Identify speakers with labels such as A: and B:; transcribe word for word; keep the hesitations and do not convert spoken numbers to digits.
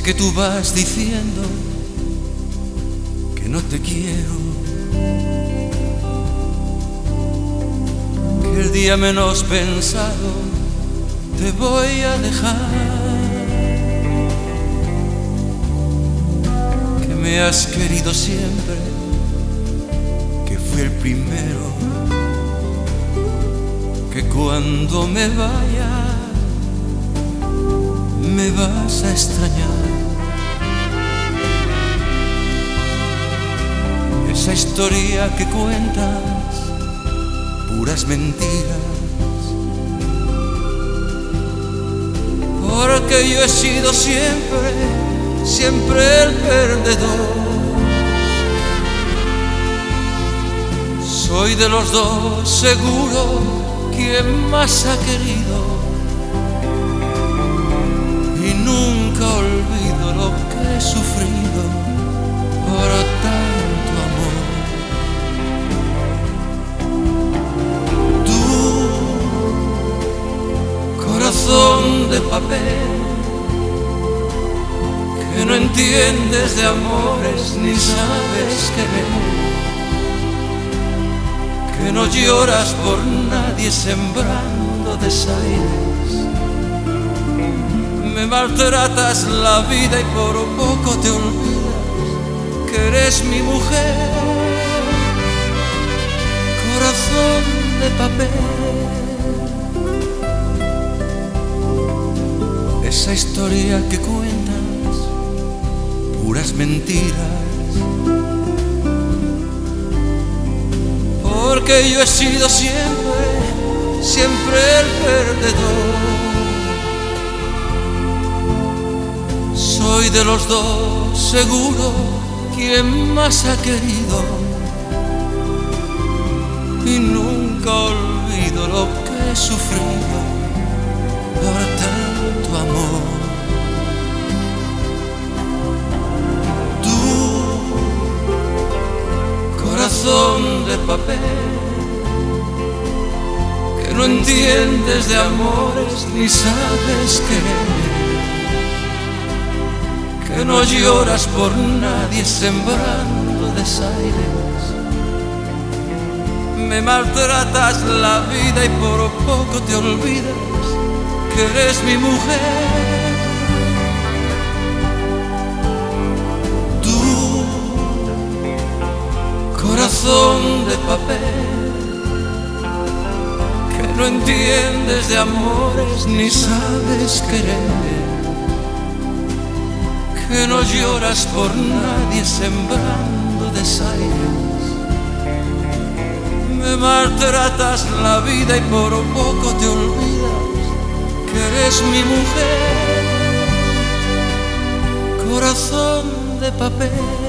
A: que tú vas diciendo que no te quiero, que el día menos pensado te voy a dejar, que me has querido siempre, que fui el primero, que cuando me vaya me vas a extrañar. Esa historia que cuentas, puras mentiras, porque yo he sido siempre, siempre el perdedor. Soy de los dos seguro quien más ha querido, y nunca olvido lo que he sufrido por tanto amor. Tú, corazón de papel, que no entiendes de amores ni sabes querer, que no lloras por nadie sembrando desaires, me maltratas la vida y por poco te olvidas que eres mi mujer, corazón de papel. Esa historia que cuentas, puras mentiras, porque yo he sido siempre, siempre el perdedor. Soy de los dos seguro quien más ha querido, y nunca olvido lo que he sufrido por tanto amor. Tú, corazón de papel, que no entiendes de amores ni sabes querer, que no lloras por nadie sembrando desaires, me maltratas la vida y por poco te olvidas que eres mi mujer. Tú, corazón de papel, que no entiendes de amores ni sabes querer, que no lloras por nadie sembrando desaires, me maltratas la vida y por poco te olvidas que eres mi mujer, corazón de papel.